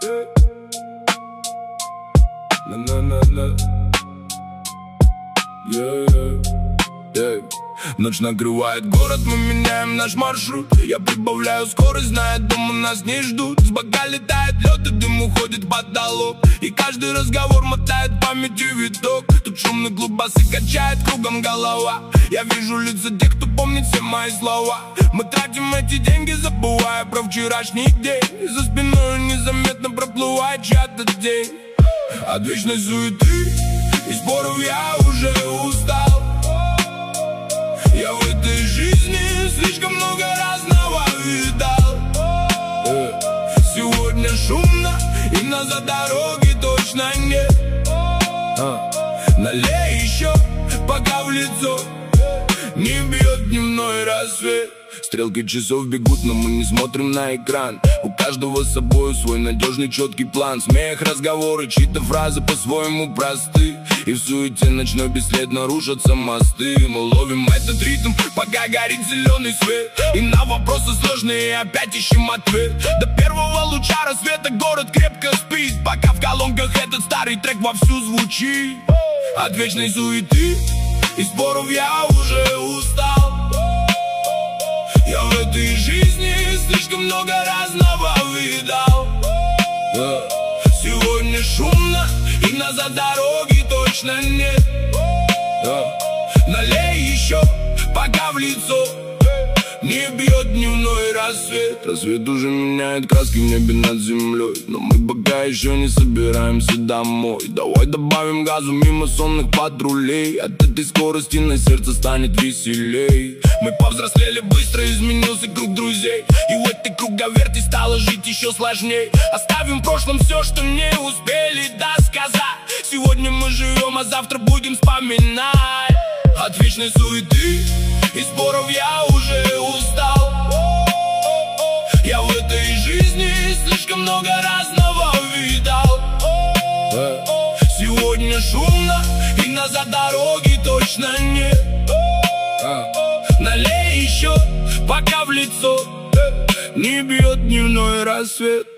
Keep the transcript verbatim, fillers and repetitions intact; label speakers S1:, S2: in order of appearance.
S1: Ночь накрывает город, мы меняем наш маршрут. Я прибавляю скорость, зная, дома нас не ждут. С бока летает лед, и дым уходит в потолок. И каждый разговор мотает памятью виток. Тут шумный клуб басы качает кругом голова. Я вижу лица тех, кто помнит все мои слова. Мы тратим эти деньги, забывая про вчерашний день. И за спиной незаметно проплывает чья-то тень. От вечной суеты и споров я уже устал. Я в этой жизни слишком много разного видал. Сегодня шумно, и назад дороги точно нет. Налей еще, пока в лицо не бьет дневной рассвет. Стрелки часов бегут, но мы не смотрим на экран. У каждого с собой свой надежный четкий план. Смех, разговоры, чьи-то фразы по-своему просты. И в суете ночной бесследно рушатся мосты. Мы ловим этот ритм, пока горит зеленый свет. И на вопросы сложные опять ищем ответ. До первого луча рассвета город крепко спит, пока в колонках этот старый трек вовсю звучит. От вечной суеты и споров я уже устал. Я в этой жизни слишком много разного видал. Сегодня шумно, и назад дороги точно нет. Налей еще, пока в лицо не бьет дневной рассвет. Рассвет уже меняет краски в небе над землей, но мы пока еще не собираемся домой. Давай добавим газу мимо сонных патрулей. От этой скорости на сердце станет веселей. Мы повзрослели быстро, изменился круг друзей. И в этой круговерти стало жить еще сложней. Оставим в прошлом все, что не успели досказать. Сегодня мы живем, а завтра будем вспоминать. От вечной суеты и споров я уже устал. Я в этой жизни слишком много разного видал. Сегодня шумно, и назад дороги точно нет. Налей еще, пока в лицо не бьет дневной рассвет.